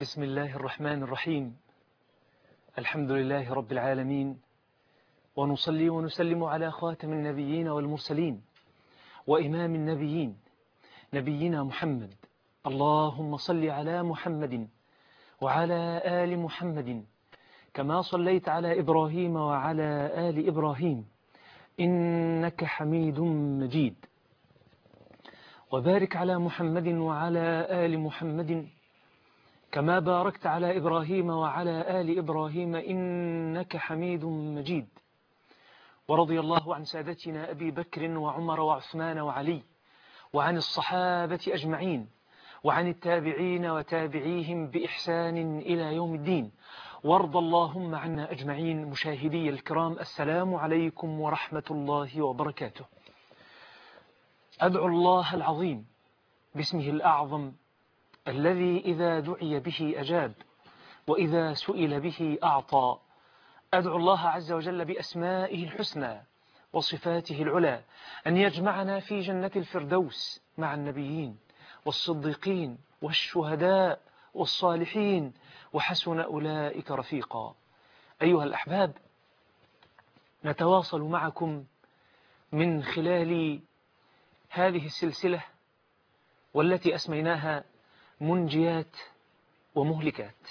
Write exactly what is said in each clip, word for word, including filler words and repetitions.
بسم الله الرحمن الرحيم. الحمد لله رب العالمين، ونصلي ونسلم على خاتم النبيين والمرسلين وإمام النبيين نبينا محمد. اللهم صل على محمد وعلى آل محمد كما صليت على إبراهيم وعلى آل إبراهيم إنك حميد مجيد، وبارك على محمد وعلى آل محمد كما باركت على إبراهيم وعلى آل إبراهيم إنك حميد مجيد. ورضي الله عن سادتنا أبي بكر وعمر وعثمان وعلي، وعن الصحابة أجمعين، وعن التابعين وتابعيهم بإحسان إلى يوم الدين. وارض اللهم عنا أجمعين. مشاهدي الكرام، السلام عليكم ورحمة الله وبركاته. أدعو الله العظيم باسمه الأعظم الذي إذا دعي به أجاب، وإذا سئل به أعطى. أدعو الله عز وجل بأسمائه الحسنى وصفاته العلى أن يجمعنا في جنة الفردوس مع النبيين والصديقين والشهداء والصالحين، وحسن أولئك رفيقا. أيها الأحباب، نتواصل معكم من خلال هذه السلسلة والتي أسميناها منجيات ومهلكات.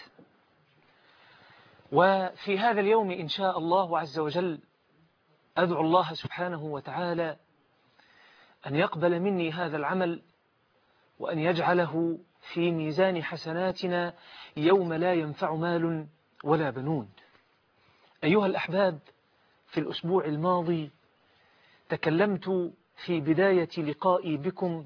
وفي هذا اليوم إن شاء الله عز وجل أدعو الله سبحانه وتعالى أن يقبل مني هذا العمل، وأن يجعله في ميزان حسناتنا يوم لا ينفع مال ولا بنون. أيها الأحباب، في الأسبوع الماضي تكلمت في بداية لقائي بكم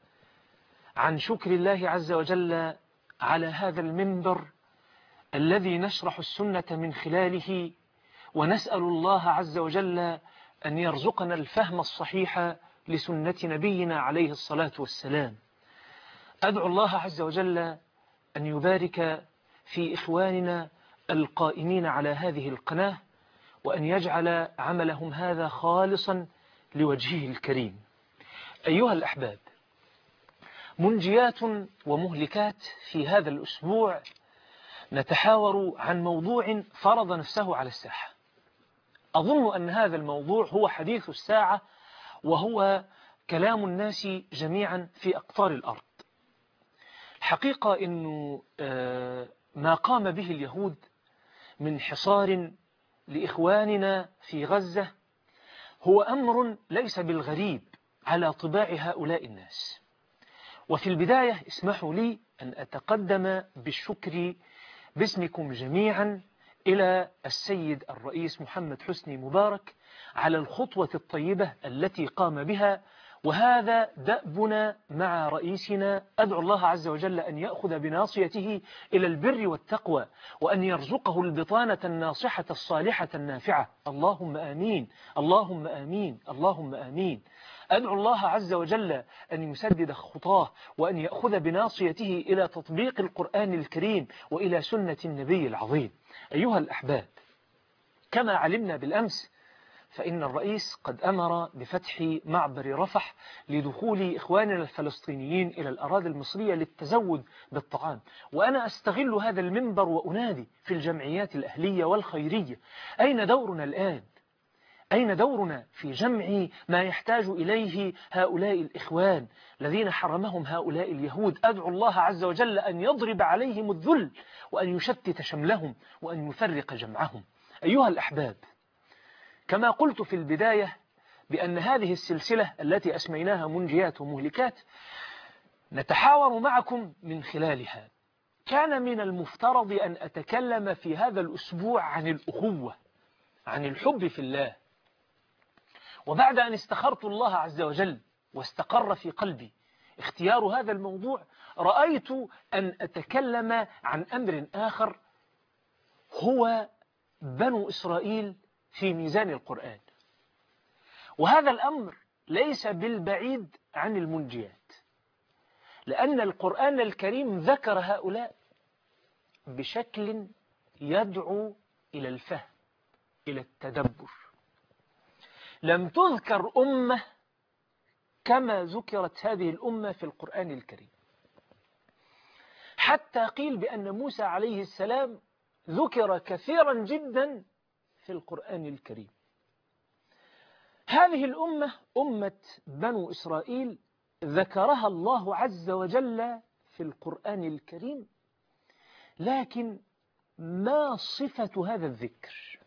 عن شكر الله عز وجل على هذا المنبر الذي نشرح السنة من خلاله، ونسأل الله عز وجل أن يرزقنا الفهم الصحيح لسنة نبينا عليه الصلاة والسلام. أدعو الله عز وجل أن يبارك في إخواننا القائمين على هذه القناة، وأن يجعل عملهم هذا خالصا لوجهه الكريم. أيها الأحباب، منجيات ومهلكات. في هذا الأسبوع نتحاور عن موضوع فرض نفسه على الساحة. أظن أن هذا الموضوع هو حديث الساعة، وهو كلام الناس جميعا في أقطار الأرض. الحقيقة أنه ما قام به اليهود من حصار لإخواننا في غزة هو أمر ليس بالغريب على طباع هؤلاء الناس. وفي البداية اسمحوا لي أن أتقدم بالشكر باسمكم جميعا إلى السيد الرئيس محمد حسني مبارك على الخطوة الطيبة التي قام بها، وهذا دأبنا مع رئيسنا. أدعو الله عز وجل أن يأخذ بناصيته إلى البر والتقوى، وأن يرزقه البطانة الناصحة الصالحة النافعة. اللهم آمين، اللهم آمين، اللهم آمين. أدعو الله عز وجل أن يسدد خطاه، وأن يأخذ بناصيته إلى تطبيق القرآن الكريم وإلى سنة النبي العظيم. أيها الأحباب، كما علمنا بالأمس فإن الرئيس قد أمر بفتح معبر رفح لدخول إخواننا الفلسطينيين إلى الأراضي المصرية للتزود بالطعام. وأنا أستغل هذا المنبر وأنادي في الجمعيات الأهلية والخيرية: أين دورنا الآن؟ أين دورنا في جمع ما يحتاج إليه هؤلاء الإخوان الذين حرمهم هؤلاء اليهود؟ أدعو الله عز وجل أن يضرب عليهم الذل، وأن يشتت شملهم، وأن يفرق جمعهم. أيها الأحباب، كما قلت في البداية بأن هذه السلسلة التي أسميناها منجيات ومهلكات نتحاور معكم من خلالها. كان من المفترض أن أتكلم في هذا الأسبوع عن الأخوة، عن الحب في الله. وبعد أن استخرت الله عز وجل واستقر في قلبي اختيار هذا الموضوع، رأيت أن أتكلم عن أمر آخر، هو بنو إسرائيل في ميزان القرآن. وهذا الأمر ليس بالبعيد عن المنجيات، لأن القرآن الكريم ذكر هؤلاء بشكل يدعو إلى الفهم، إلى التدبر. لم تذكر أمة كما ذكرت هذه الأمة في القرآن الكريم. حتى قيل بأن موسى عليه السلام ذكر كثيرا جدا في القرآن الكريم. هذه الأمة أمة بنو إسرائيل ذكرها الله عز وجل في القرآن الكريم، لكن ما صفة هذا الذكر؟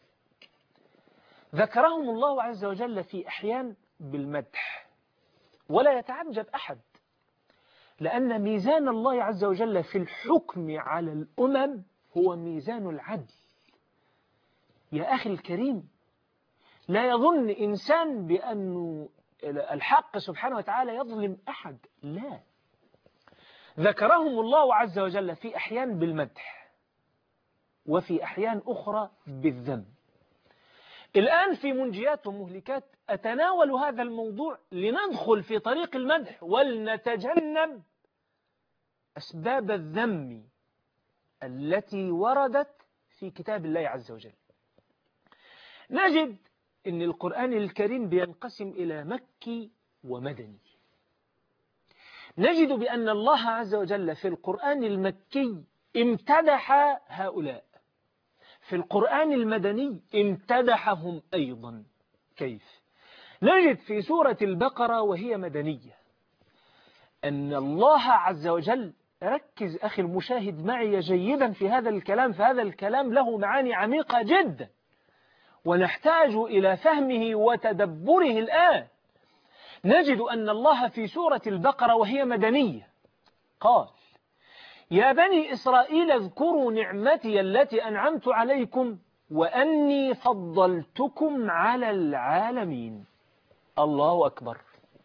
ذكرهم الله عز وجل في أحيان بالمدح، ولا يتعجب أحد، لأن ميزان الله عز وجل في الحكم على الأمم هو ميزان العدل. يا أخي الكريم، لا يظن إنسان بأن الحق سبحانه وتعالى يظلم أحد، لا. ذكرهم الله عز وجل في أحيان بالمدح وفي أحيان أخرى بالذم. الآن في منجيات ومهلكات أتناول هذا الموضوع لندخل في طريق المدح ولنتجنب أسباب الذم التي وردت في كتاب الله عز وجل. نجد أن القرآن الكريم بينقسم إلى مكي ومدني. نجد بأن الله عز وجل في القرآن المكي امتدح هؤلاء، في القرآن المدني امتدحهم أيضا. كيف؟ نجد في سورة البقرة وهي مدنية أن الله عز وجل، ركز أخي المشاهد معي جيدا في هذا الكلام، فهذا الكلام له معاني عميقة جدا ونحتاج إلى فهمه وتدبره الآن. نجد أن الله في سورة البقرة وهي مدنية قال: يا بني إسرائيل اذكروا نعمتي التي أنعمت عليكم وأني فضلتكم على العالمين. الله أكبر.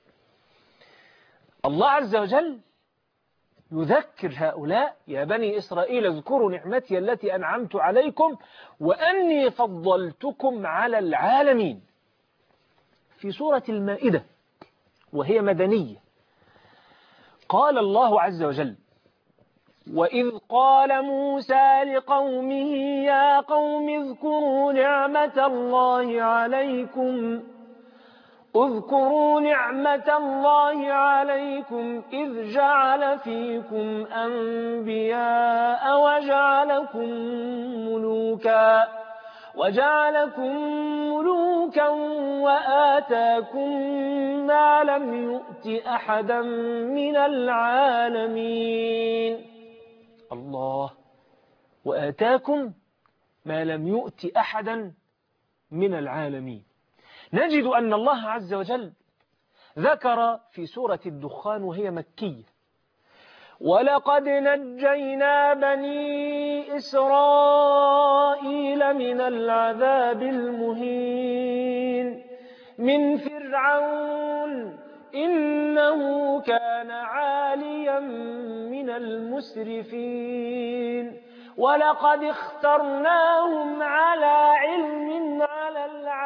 الله عز وجل يذكر هؤلاء: يا بني إسرائيل اذكروا نعمتي التي أنعمت عليكم وأني فضلتكم على العالمين. في سورة المائدة وهي مدنية قال الله عز وجل: وإذ قال موسى لقومه يا قوم اذكروا نعمة الله عليكم اذكروا نعمة الله عليكم إذ جعل فيكم أنبياء وجعلكم ملوكا وجعلكم ملوكا وآتاكم ما لم يؤت أحدا من العالمين. الله، وآتاكم ما لم يؤت أحدا من العالمين. نجد أن الله عز وجل ذكر في سورة الدخان وهي مكية: ولقد نجينا بني إسرائيل من العذاب المهين من فرعون إنه كان عاليا من المسرفين ولقد اخترناهم على علم على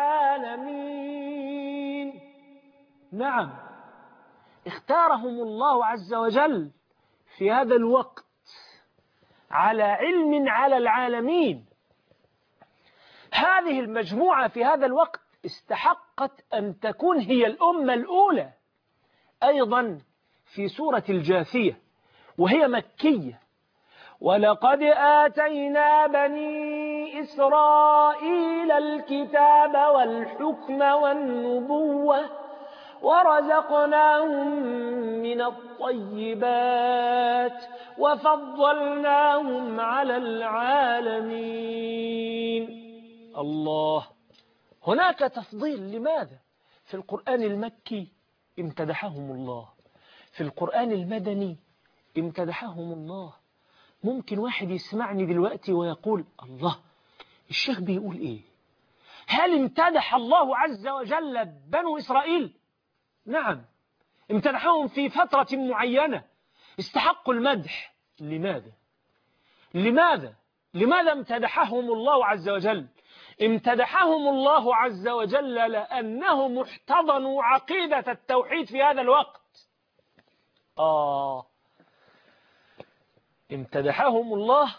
العالمين. نعم، اختارهم الله عز وجل في هذا الوقت على علم على العالمين. هذه المجموعة في هذا الوقت استحقت أن تكون هي الأمة الأولى. أيضا في سورة الجاثية وهي مكية: ولقد آتينا بني إسرائيل الكتاب والحكم والنبوة ورزقناهم من الطيبات وفضلناهم على العالمين. الله، هناك تفضيل. لماذا؟ في القرآن المكي امتدحهم الله، في القرآن المدني امتدحهم الله. ممكن واحد يسمعني دلوقتي ويقول: الله، الشيخ بيقول ايه؟ هل امتدح الله عز وجل بنو إسرائيل؟ نعم، امتدحهم في فترة معينة استحقوا المدح. لماذا؟ لماذا؟ لماذا امتدحهم الله عز وجل؟ امتدحهم الله عز وجل لأنهم احتضنوا عقيدة التوحيد في هذا الوقت. آه امتدحهم الله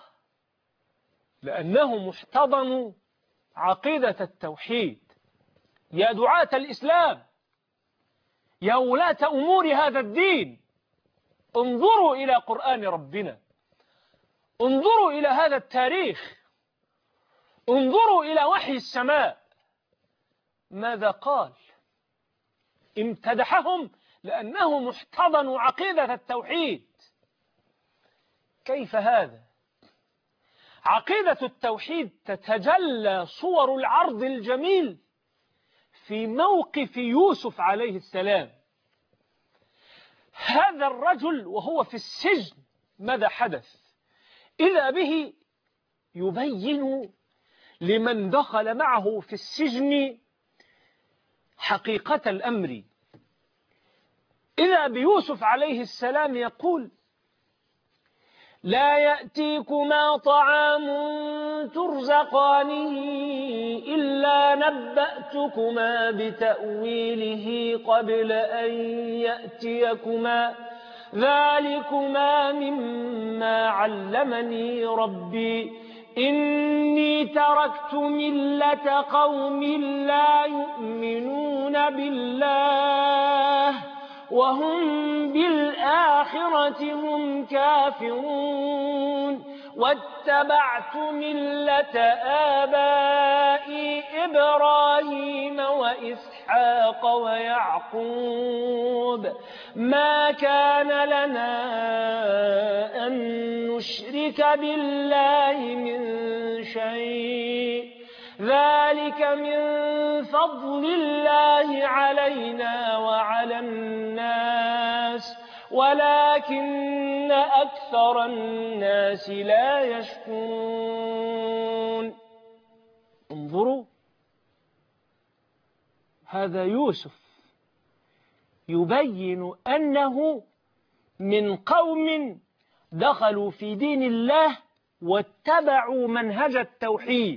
لأنهم احتضنوا عقيدة التوحيد. يا دعاة الإسلام، يا ولاة أمور هذا الدين، انظروا إلى قرآن ربنا، انظروا إلى هذا التاريخ، انظروا إلى وحي السماء ماذا قال. امتدحهم لأنهم احتضنوا عقيدة التوحيد. كيف هذا؟ عقيدة التوحيد تتجلى صور العرض الجميل في موقف يوسف عليه السلام. هذا الرجل وهو في السجن ماذا حدث؟ إذا به يبين لمن دخل معه في السجن حقيقة الأمر. إذا بيوسف عليه السلام يقول: لا يأتيكما طعام ترزقانه إلا نبأتكما بتأويله قبل أن يأتيكما ذلكما مما علمني ربي إني تركت ملة قوم لا يؤمنون بالله وهم بالآخرة هم كافرون واتبعت ملة آبائي إبراهيم وإسحاق ويعقوب ما كان لنا أن نشرك بالله من شيء ذلك من فضل الله علينا وعلى الناس ولكن أكثر الناس لا يشكرون. انظروا، هذا يوسف يبين أنه من قوم دخلوا في دين الله واتبعوا منهج التوحيد.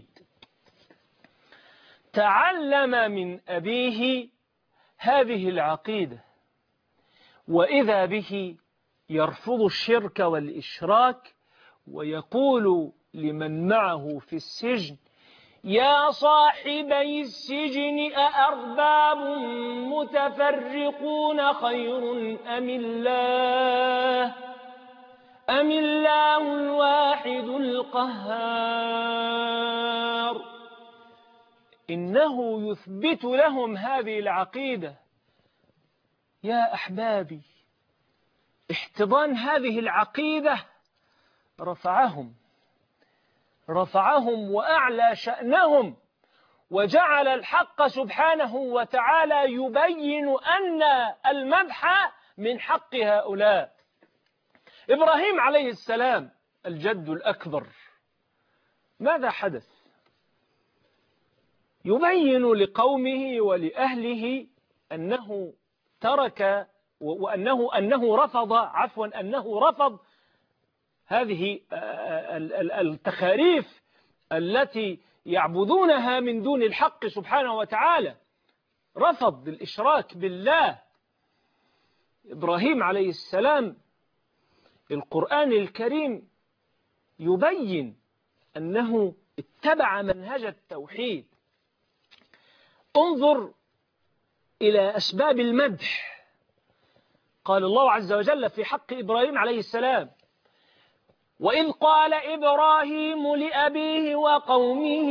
تعلم من أبيه هذه العقيدة، وإذا به يرفض الشرك والإشراك ويقول لمن معه في السجن: يا صاحبي السجن أأرباب متفرقون خير أم الله أم الله الواحد القهار. إنه يثبت لهم هذه العقيدة. يا أحبابي، احتضان هذه العقيدة رفعهم رفعهم وأعلى شأنهم، وجعل الحق سبحانه وتعالى يبين أن المدح من حق هؤلاء. إبراهيم عليه السلام الجد الأكبر ماذا حدث؟ يبين لقومه ولأهله أنه ترك وأنه أنه رفض عفوا أنه رفض هذه التخاريف التي يعبدونها من دون الحق سبحانه وتعالى. رفض الإشراك بالله. إبراهيم عليه السلام القرآن الكريم يبين أنه اتبع منهج التوحيد. انظر إلى أسباب المدح. قال الله عز وجل في حق إبراهيم عليه السلام: وإذ قال إبراهيم لأبيه وقومه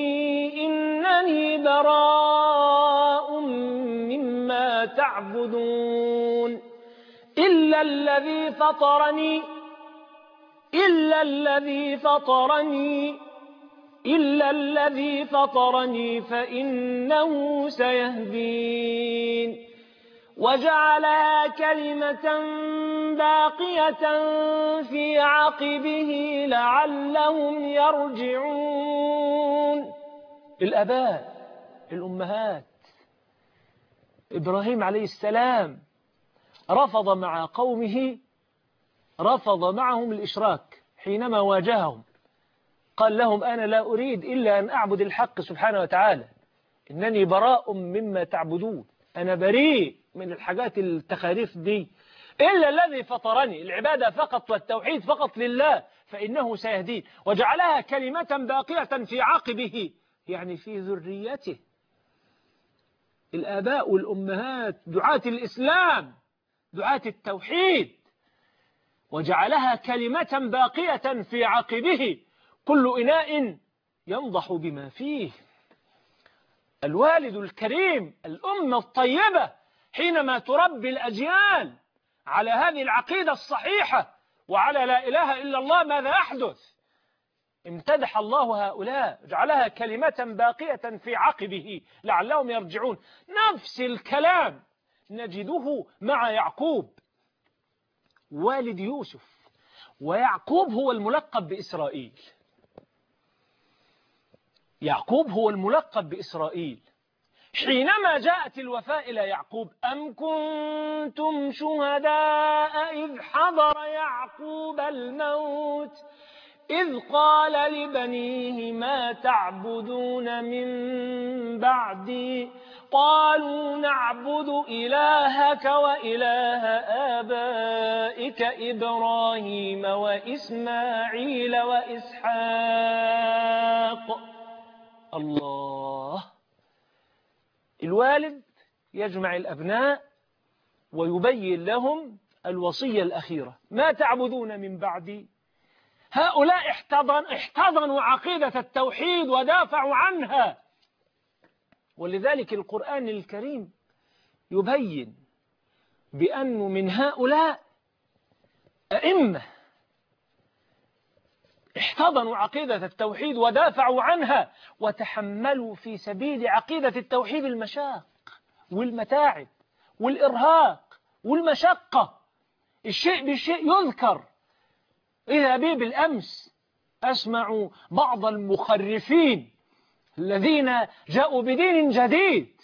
إنني براء مما تعبدون إلا الذي فطرني إلا الذي فطرني إلا الذي فطرني فإنه سيهدين وجعلها كلمة باقية في عقبه لعلهم يرجعون. الآباء الأمهات، إبراهيم عليه السلام رفض مع قومه رفض معهم الإشراك حينما واجههم. قال لهم: أنا لا أريد إلا أن أعبد الحق سبحانه وتعالى، إنني براء مما تعبدون، أنا بريء من الحاجات التخاريف دي، إلا الذي فطرني، العبادة فقط والتوحيد فقط لله فإنه سيهدين وجعلها كلمة باقية في عقبه، يعني في ذريته. الآباء والأمهات دعاة الإسلام، دعاة التوحيد، وجعلها كلمة باقية في عقبه، كل إناء ينضح بما فيه. الوالد الكريم، الأمة الطيبة، حينما تربي الأجيال على هذه العقيدة الصحيحة وعلى لا إله إلا الله، ماذا يحدث؟ امتدح الله هؤلاء، جعلها كلمة باقية في عقبه لعلهم يرجعون. نفس الكلام نجده مع يعقوب والد يوسف، ويعقوب هو الملقب بإسرائيل. يعقوب هو الملقب بإسرائيل. حينما جاءت الوفاة إلى يعقوب: أم كنتم شهداء إذ حضر يعقوب الموت إذ قال لبنيه ما تعبدون من بعدي قالوا نعبد إلهك وإله آبائك إبراهيم وإسماعيل وإسحاق. الله. الوالد يجمع الأبناء ويبين لهم الوصية الأخيرة: ما تعبدون من بعدي. هؤلاء احتضن احتضنوا عقيدة التوحيد ودافعوا عنها، ولذلك القرآن الكريم يبين بأن من هؤلاء أئمة احتضنوا عقيدة التوحيد ودافعوا عنها وتحملوا في سبيل عقيدة التوحيد المشاق والمتاعب والإرهاق والمشقة. الشيء بالشيء يذكر. إذا بي بالأمس أسمع بعض المخرفين الذين جاءوا بدين جديد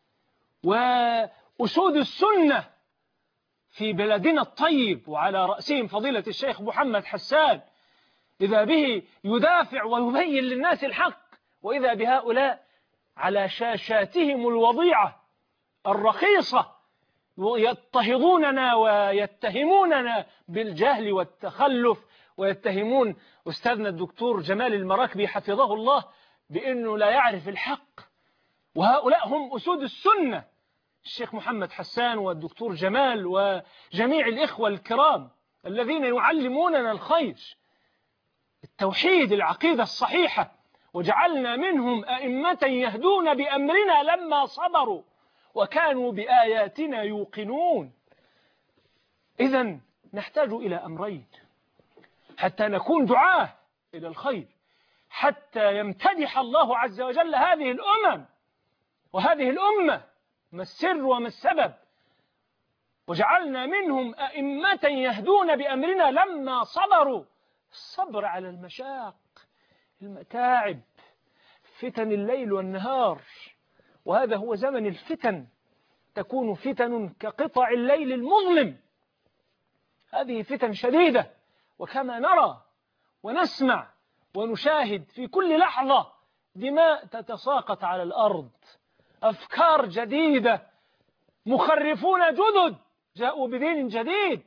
وأسود السنة في بلدنا الطيب وعلى رأسهم فضيلة الشيخ محمد حسان، إذا به يدافع ويبين للناس الحق، وإذا بهؤلاء على شاشاتهم الوضيعة الرخيصة يضطهدوننا ويتهموننا بالجهل والتخلف، ويتهمون أستاذنا الدكتور جمال المراكبي حفظه الله بأنه لا يعرف الحق. وهؤلاء هم أسود السنة، الشيخ محمد حسان والدكتور جمال وجميع الإخوة الكرام الذين يعلموننا الخير، التوحيد، العقيدة الصحيحة. وجعلنا منهم أئمة يهدون بأمرنا لما صبروا وكانوا بآياتنا يوقنون. إذن نحتاج إلى أمرين حتى نكون دعاة إلى الخير، حتى يمتدح الله عز وجل هذه الأمم وهذه الأمة ما السر وما السبب. وجعلنا منهم أئمة يهدون بأمرنا لما صبروا. الصبر على المشاق، المتاعب، فتن الليل والنهار، وهذا هو زمن الفتن. تكون فتن كقطع الليل المظلم. هذه فتن شديدة، وكما نرى ونسمع ونشاهد في كل لحظة دماء تتساقط على الأرض، أفكار جديدة، مخرفون جدد جاءوا بدين جديد.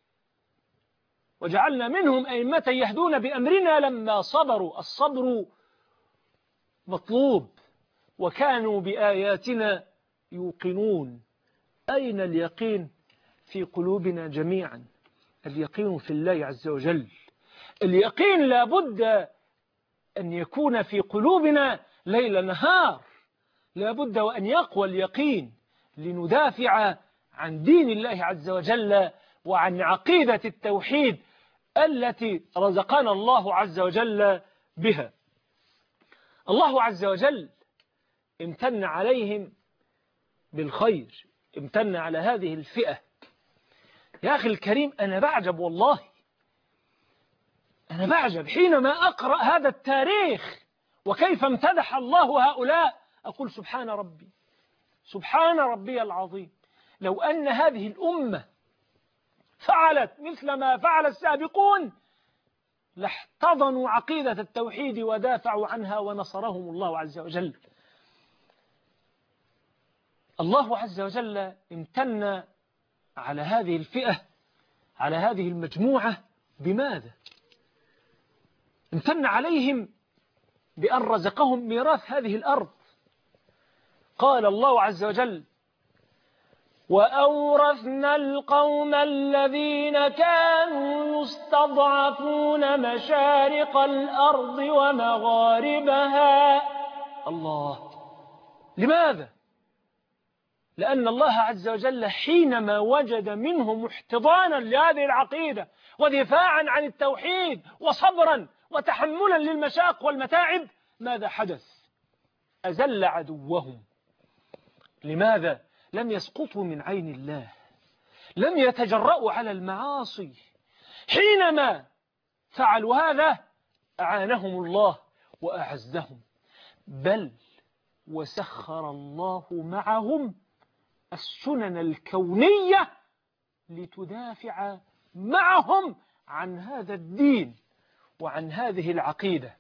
وجعلنا منهم أئمة يهدون بأمرنا لما صبروا. الصبر مطلوب. وكانوا بآياتنا يوقنون. أين اليقين؟ في قلوبنا جميعا. اليقين في الله عز وجل. اليقين لا بد أن يكون في قلوبنا ليل نهار. لا بد وأن يقوى اليقين لندافع عن دين الله عز وجل وعن عقيدة التوحيد التي رزقنا الله عز وجل بها. الله عز وجل امتن عليهم بالخير، امتن على هذه الفئة. يا أخي الكريم، أنا بعجب والله، أنا بعجب حينما أقرأ هذا التاريخ وكيف امتدح الله هؤلاء. أقول سبحان ربي، سبحان ربي العظيم. لو أن هذه الأمة فعلت مثل ما فعل السابقون لاحتضنوا عقيدة التوحيد ودافعوا عنها ونصرهم الله عز وجل. الله عز وجل امتن على هذه الفئة، على هذه المجموعة، بماذا؟ امتن عليهم بأن رزقهم ميراث هذه الأرض. قال الله عز وجل: وأورثنا القوم الذين كانوا يستضعفون مشارق الأرض ومغاربها. الله. لماذا؟ لأن الله عز وجل حينما وجد منهم احتضانا لهذه العقيدة ودفاعا عن التوحيد وصبرا وتحملا للمشاق والمتاعب، ماذا حدث؟ أذل عدوهم. لماذا؟ لم يسقطوا من عين الله، لم يتجرؤوا على المعاصي. حينما فعلوا هذا أعانهم الله وأعزهم، بل وسخر الله معهم السنن الكونية لتدافع معهم عن هذا الدين وعن هذه العقيدة.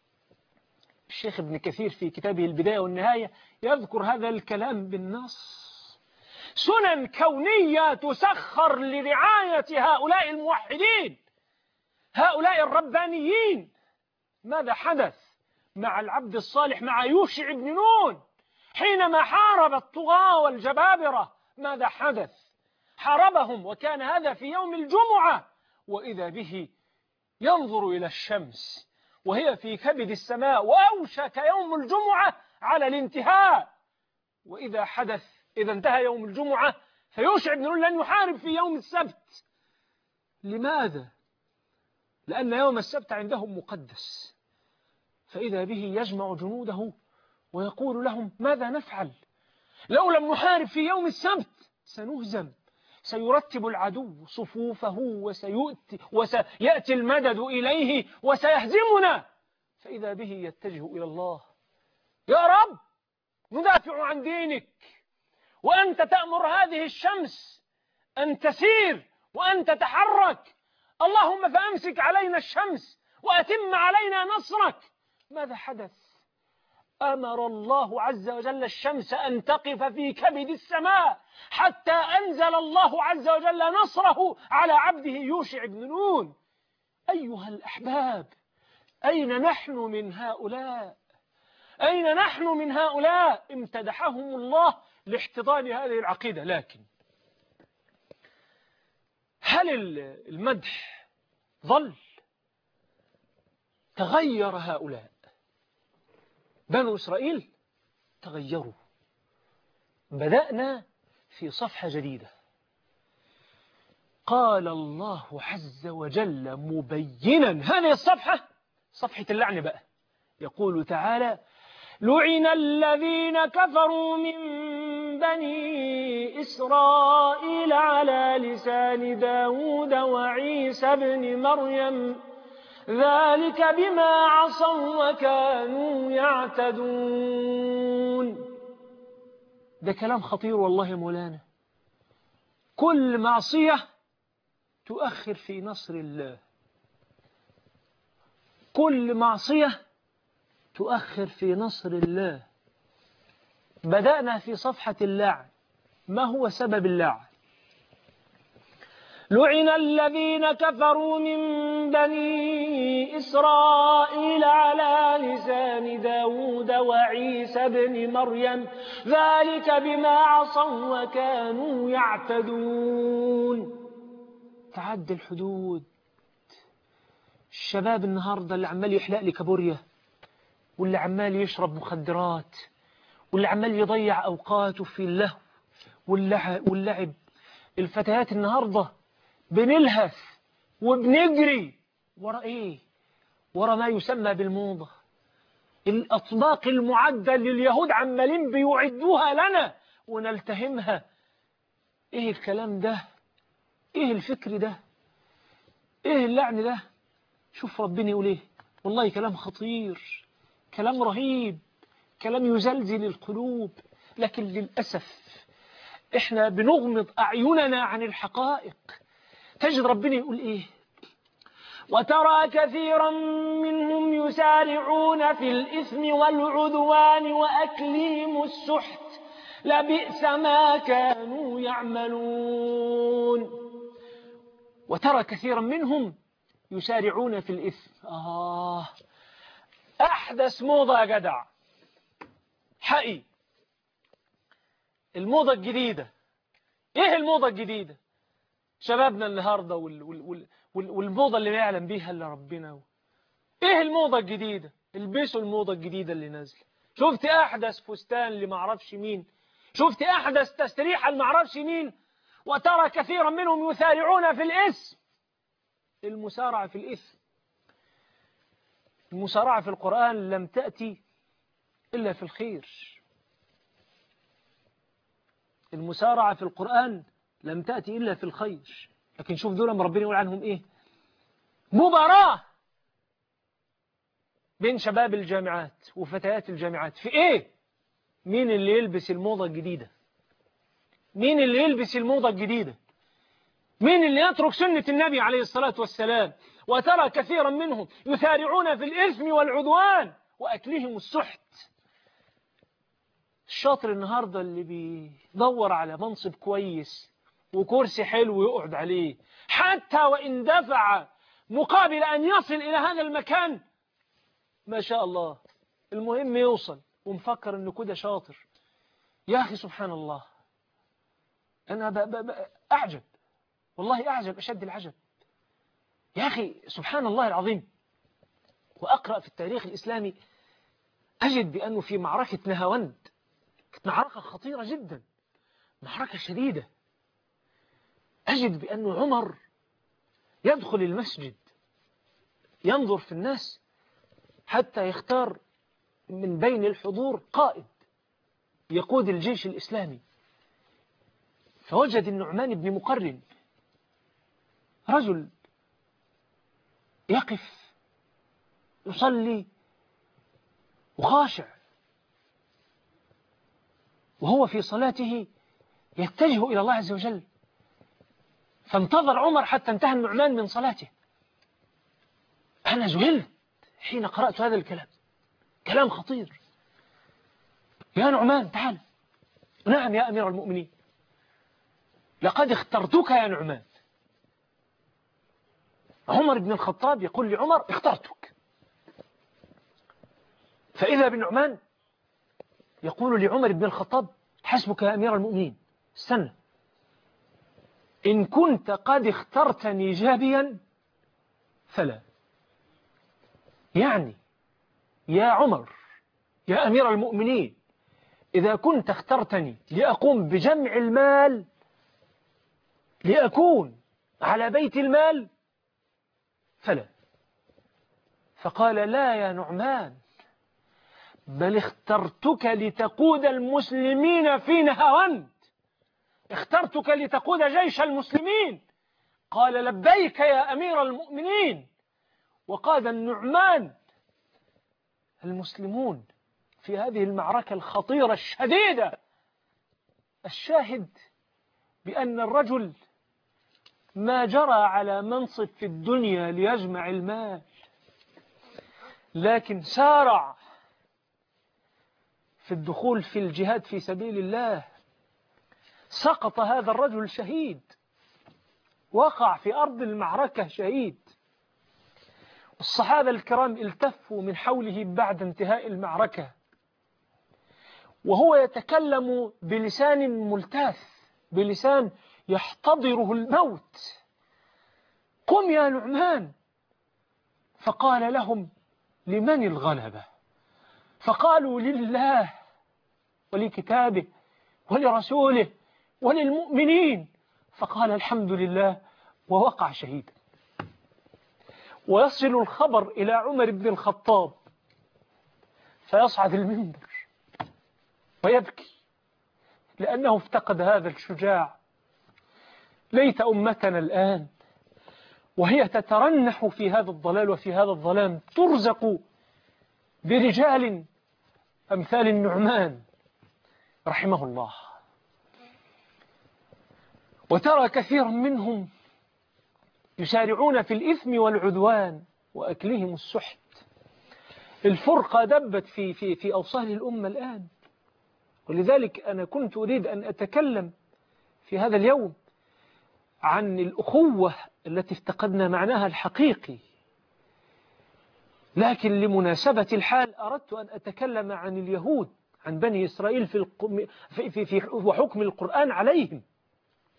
الشيخ ابن كثير في كتابه البداية والنهاية يذكر هذا الكلام بالنص. سنن كونية تسخر لرعاية هؤلاء الموحدين، هؤلاء الربانيين. ماذا حدث مع العبد الصالح، مع يوشع بن نون حينما حارب الطغاة والجبابرة؟ ماذا حدث؟ حاربهم، وكان هذا في يوم الجمعة، وإذا به ينظر إلى الشمس وهي في كبد السماء، وأوشك يوم الجمعة على الانتهاء. وإذا حدث إذا انتهى يوم الجمعة فيوشع بن نون لن يحارب في يوم السبت. لماذا؟ لأن يوم السبت عندهم مقدس. فإذا به يجمع جنوده ويقول لهم: ماذا نفعل؟ لو لم نحارب في يوم السبت سنهزم، سيرتب العدو صفوفه وسيأتي, وسيأتي المدد إليه وسيهزمنا. فإذا به يتجه إلى الله: يا رب، ندافع عن دينك، وأنت تأمر هذه الشمس أن تسير وأن تتحرك، اللهم فأمسك علينا الشمس وأتم علينا نصرك. ماذا حدث؟ أمر الله عز وجل الشمس أن تقف في كبد السماء حتى أنزل الله عز وجل نصره على عبده يوشع بن نون. أيها الأحباب، أين نحن من هؤلاء؟ أين نحن من هؤلاء امتدحهم الله لاحتضان هذه العقيدة؟ لكن هل المدح ظل؟ تغير هؤلاء. بنو إسرائيل تغيروا. بدأنا في صفحة جديدة. قال الله عز وجل مبينا هذه الصفحة، صفحة اللعن بقى، يقول تعالى: لعن الذين كفروا من بني إسرائيل على لسان داود وعيسى بن مريم ذلك بما عصوا وكانوا يعتدون. ده كلام خطير والله يا مولانا. كل معصية تؤخر في نصر الله، كل معصية تؤخر في نصر الله. بدأنا في صفحة اللعن. ما هو سبب اللعن؟ لعن الذين كفروا من بني إسرائيل على لسان داود وعيسى بن مريم ذلك بما عصوا وكانوا يعتدون. تعدي الحدود. الشباب النهاردة اللي عمال يحلق لي كابوريا، واللي عمال يشرب مخدرات، واللي عمال يضيع أوقاته في اللهو واللعب. الفتيات النهاردة بنلهث وبنجري ورا إيه؟ ورا ما يسمى بالموضة. الأطباق المعدة لليهود عمالين بيعدوها لنا ونلتهمها. إيه الكلام ده؟ إيه الفكر ده؟ إيه اللعن ده؟ شوف ربنا يقول إيه. والله كلام خطير، كلام رهيب، كلام يزلزل القلوب. لكن للأسف إحنا بنغمض أعيننا عن الحقائق. تجد ربنا يقول إيه؟ وترى كثيرا منهم يسارعون في الإثم والعدوان وأكلهم السحت لبئس ما كانوا يعملون. وترى كثيرا منهم يسارعون في الإثم. آه أحدث موضة يا جدع، حقي الموضة الجديدة إيه الموضة الجديدة؟ شبابنا النهاردة وال وال وال وال والموضة اللي ما يعلم بيها إلا ربنا. إيه الموضة الجديدة؟ البسوا الموضة الجديدة اللي نازلة. شفت أحدث فستان اللي معرفش مين، شفت أحدث تسريحة اللي معرفش مين، وترى كثيرا منهم يسارعون في الإثم. المسارعة في الإثم، المسارعة في القرآن لم تأتي إلا في الخير. المسارعة في القرآن لم تأتي إلا في الخير. لكن شوف دول ربنا يقول عنهم إيه؟ مباراة بين شباب الجامعات وفتيات الجامعات في إيه؟ مين اللي يلبس الموضة الجديدة؟ مين اللي يلبس الموضة الجديدة؟ مين اللي يترك سنة النبي عليه الصلاة والسلام؟ وترى كثيرا منهم يسارعون في الإثم والعدوان وأكلهم السحت. الشاطر النهاردة اللي بيدور على منصب كويس وكرسي حلو يقعد عليه، حتى وإن دفع مقابل أن يصل إلى هذا المكان، ما شاء الله، المهم يوصل ومفكر أنه كده شاطر. يا أخي سبحان الله، أنا ب ب ب أعجب، والله أعجب أشد العجب. يا أخي سبحان الله العظيم. وأقرأ في التاريخ الإسلامي أجد بأنه في معركة نهاوند، كانت معركة خطيرة جدا، معركة شديدة، أجد بأنه عمر يدخل المسجد ينظر في الناس حتى يختار من بين الحضور قائد يقود الجيش الإسلامي. فوجد النعمان بن مقرن، رجل يقف يصلي وخاشع، وهو في صلاته يتجه إلى الله عز وجل. فانتظر عمر حتى انتهى النعمان من صلاته. أنا ذهلت حين قرأت هذا الكلام، كلام خطير. يا نعمان تعال. نعم يا أمير المؤمنين، لقد اخترتك يا نعمان. عمر بن الخطاب يقول لعمر اخترتك. فإذا بالنعمان يقول لعمر بن الخطاب حسبك يا أمير المؤمنين، استنى، إن كنت قد اخترتني جابيا فلا. يعني يا عمر يا أمير المؤمنين، إذا كنت اخترتني لأقوم بجمع المال لأكون على بيت المال فلا. فقال لا يا نعمان، بل اخترتك لتقود المسلمين في نهاوند، اخترتك لتقود جيش المسلمين. قال لبيك يا أمير المؤمنين. وقاد النعمان المسلمون في هذه المعركة الخطيرة الشديدة. الشاهد بأن الرجل ما جرى على منصب في الدنيا ليجمع المال، لكن سارع في الدخول في الجهاد في سبيل الله. سقط هذا الرجل شهيد، وقع في أرض المعركة شهيد. الصحابة الكرام التفوا من حوله بعد انتهاء المعركة، وهو يتكلم بلسان ملتاث، بلسان يحتضره الموت. قم يا نعمان. فقال لهم لمن الغلبة؟ فقالوا لله ولكتابه ولرسوله وللمؤمنين. فقال الحمد لله، ووقع شهيدا. ويصل الخبر إلى عمر بن الخطاب، فيصعد المنبر ويبكي لأنه افتقد هذا الشجاع. ليت أمتنا الآن وهي تترنح في هذا الضلال وفي هذا الظلام ترزق برجال أمثال النعمان رحمه الله. وترى كثيرا منهم يسارعون في الإثم والعدوان وأكلهم السحت. الفرقة دبت في, في, في أوصال الأمة الآن. ولذلك أنا كنت أريد أن أتكلم في هذا اليوم عن الأخوة التي افتقدنا معناها الحقيقي، لكن لمناسبة الحال أردت أن أتكلم عن اليهود، عن بني إسرائيل في, في, في, في وحكم القرآن عليهم.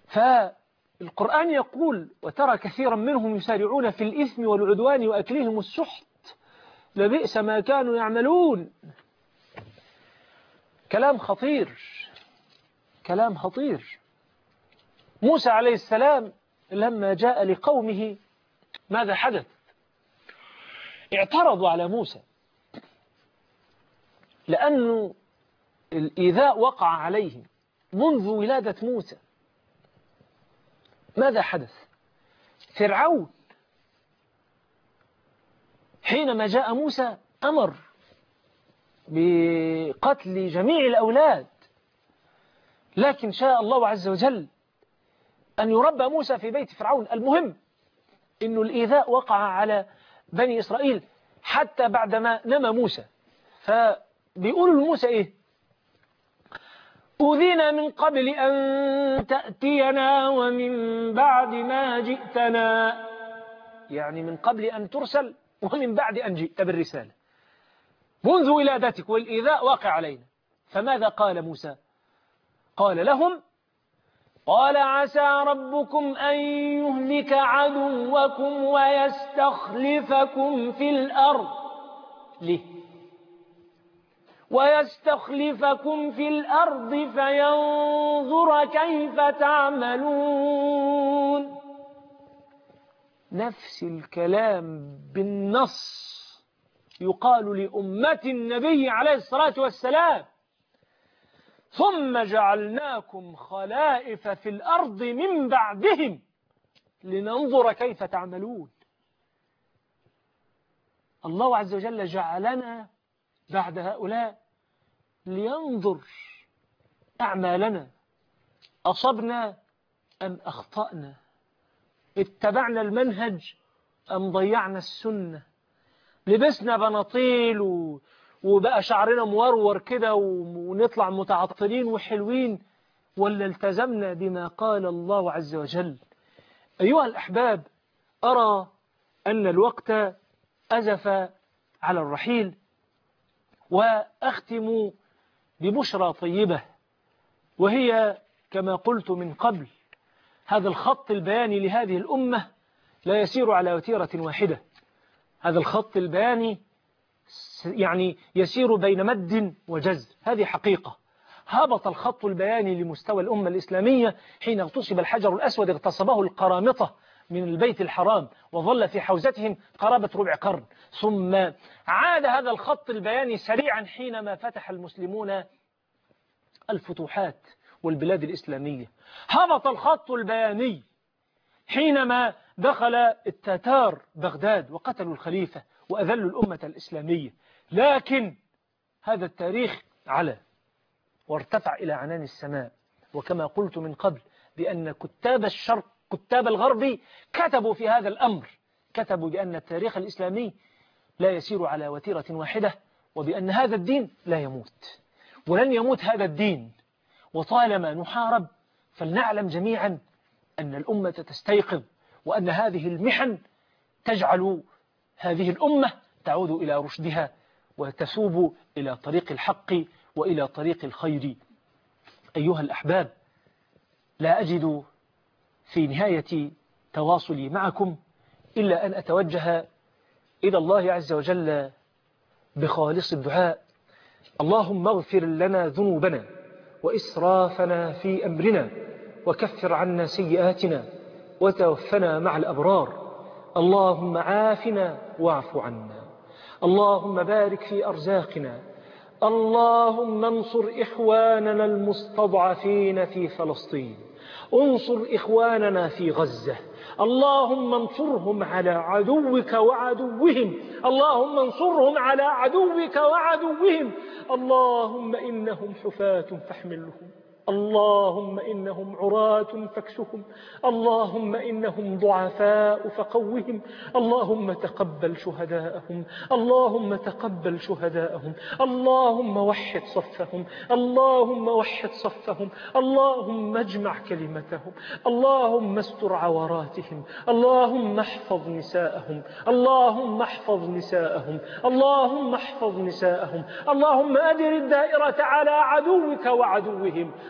فالقرآن يقول وترى كثيرا منهم يسارعون في الإثم والعدوان وأكلهم السحت لبئس ما كانوا يعملون. كلام خطير، كلام خطير. موسى عليه السلام لما جاء لقومه ماذا حدث؟ اعترضوا على موسى لأنه الإيذاء وقع عليهم منذ ولادة موسى. ماذا حدث؟ فرعون حينما جاء موسى أمر بقتل جميع الأولاد، لكن شاء الله عز وجل أن يربى موسى في بيت فرعون. المهم أن الإيذاء وقع على بني إسرائيل حتى بعدما نمى موسى، فبيقولوا لموسى إيه؟ أوذينا من قبل أن تأتينا ومن بعد ما جئتنا، يعني من قبل أن ترسل ومن بعد أن جئت بالرسالة، منذ ولادتك والإيذاء واقع علينا. فماذا قال موسى؟ قال لهم قال عسى ربكم أن يهلك عدوكم ويستخلفكم في الأرض ليه؟ ويستخلفكم في الأرض فينظر كيف تعملون. نفس الكلام بالنص يقال لأمة النبي عليه الصلاة والسلام ثم جعلناكم خلائف في الأرض من بعدهم لننظر كيف تعملون. الله عز وجل جعلنا بعد هؤلاء لينظر أعمالنا، أصبنا أم أخطأنا، اتبعنا المنهج أم ضيعنا السنة، لبسنا بناطيل و... وبقى شعرنا مورور كده ونطلع متعطلين وحلوين، ولا التزمنا بما قال الله عز وجل. أيها الأحباب، أرى أن الوقت أزف على الرحيل، وأختم ببشرى طيبة، وهي كما قلت من قبل هذا الخط البياني لهذه الأمة لا يسير على وتيرة واحدة. هذا الخط البياني يعني يسير بين مد وجزر، هذه حقيقة. هبط الخط البياني لمستوى الأمة الإسلامية حين اغتصب الحجر الأسود، اغتصبه القرامطة من البيت الحرام وظل في حوزتهم قرابة ربع قرن، ثم عاد هذا الخط البياني سريعا حينما فتح المسلمون الفتوحات والبلاد الإسلامية. هبط الخط البياني حينما دخل التتار بغداد وقتلوا الخليفة وأذلوا الأمة الإسلامية، لكن هذا التاريخ على وارتفع إلى عنان السماء. وكما قلت من قبل بأن كتاب الشرق كتاب الغرب كتبوا في هذا الأمر، كتبوا بأن التاريخ الإسلامي لا يسير على وتيرة واحدة، وبأن هذا الدين لا يموت ولن يموت هذا الدين. وطالما نحارب فلنعلم جميعا أن الأمة تستيقظ، وأن هذه المحن تجعل هذه الأمة تعود إلى رشدها وتثوب إلى طريق الحق وإلى طريق الخير. أيها الأحباب، لا أجد في نهاية تواصلي معكم إلا أن أتوجه إلى الله عز وجل بخالص الدعاء: اللهم اغفر لنا ذنوبنا وإسرافنا في أمرنا وكفر عنا سيئاتنا وتوفنا مع الأبرار. اللهم عافنا واعف عنا. اللهم بارك في أرزاقنا. اللهم انصر إخواننا المستضعفين في فلسطين، انصر إخواننا في غزة. اللهم انصرهم على عدوك وعدوهم. اللهم انصرهم على عدوك وعدوهم. اللهم إنهم حفاة فاحملهم. اللهم إنهم عراة فاكسهم. اللهم إنهم ضعفاء فقوهم. اللهم تقبل شهداءهم. اللهم تقبل شهداءهم. اللهم وحد صفهم. اللهم وحد صفهم. اللهم اجمع كلمتهم. اللهم استر عوراتهم. اللهم احفظ نساءهم. اللهم احفظ نساءهم. اللهم احفظ نساءهم. اللهم أدر الدائرة على عدوك وعدوهم.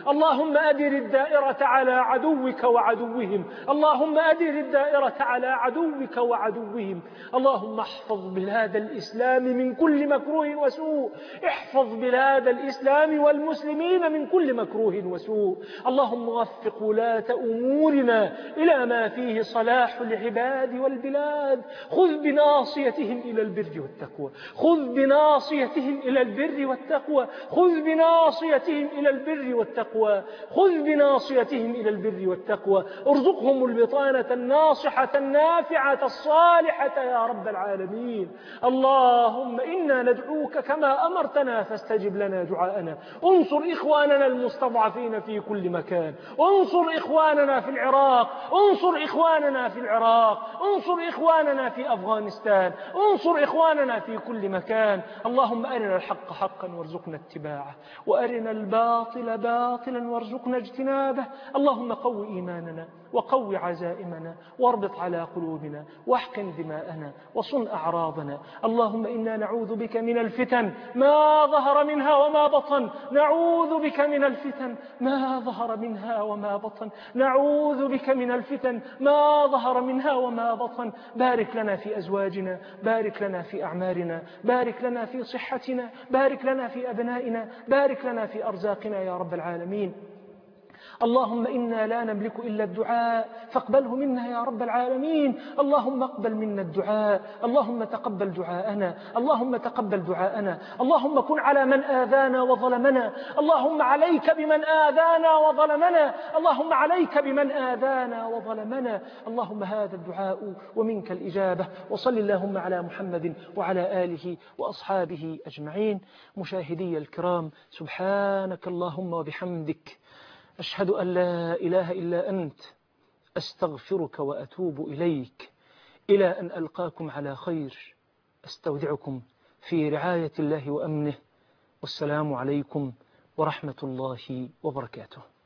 اللهم أدر الدائرة على عدوك وعدوهم، اللهم أدر الدائرة على عدوك وعدوهم. اللهم احفظ بلاد الإسلام من كل مكروه وسوء، احفظ بلاد الإسلام والمسلمين من كل مكروه وسوء. اللهم وفق ولاة أمورنا إلى ما فيه صلاح العباد والبلاد. خذ بناصيتهم إلى البر والتقوى، خذ بناصيتهم إلى البر والتقوى، خذ بناصيتهم إلى البر والتقوى، خذ بناصيتهم إلى البر والتقوى. ارزقهم البطانة الناصحة النافعة الصالحة يا رب العالمين. اللهم إنا ندعوك كما أمرتنا فاستجب لنا دعاءنا. انصر إخواننا المستضعفين في كل مكان، انصر إخواننا في العراق، انصر إخواننا في العراق، انصر إخواننا في أفغانستان، انصر إخواننا في كل مكان. اللهم أرنا الحق حقا وارزقنا اتباعه، وأرنا الباطل باطلا وارزقنا اجتنابه. اللهم قو إيماننا وقو عزائمنا واربط على قلوبنا واحقن دماءنا وصن أعراضنا. اللهم إنا نعوذ بك من الفتن ما ظهر منها وما بطن، نعوذ بك من الفتن ما ظهر منها وما بطن، نعوذ بك من الفتن ما ظهر منها وما بطن. بارك لنا في أزواجنا، بارك لنا في أعمارنا، بارك لنا في صحتنا، بارك لنا في أبنائنا، بارك لنا في أرزاقنا يا رب العالمين. اللهم إنا لا نملك إلا الدعاء فاقبله منا يا رب العالمين. اللهم اقبل منا الدعاء، اللهم تقبل دعاءنا، اللهم تقبل دعاءنا. اللهم كن على من آذانا وظلمنا، اللهم عليك بمن آذانا وظلمنا، اللهم عليك بمن آذانا وظلمنا. اللهم هذا الدعاء ومنك الإجابة. وصل اللهم على محمد وعلى آله وأصحابه أجمعين. مشاهدي الكرام، سبحانك اللهم وبحمدك، أشهد أن لا إله إلا أنت، أستغفرك وأتوب إليك. إلى أن ألقاكم على خير، أستودعكم في رعاية الله وأمنه، والسلام عليكم ورحمة الله وبركاته.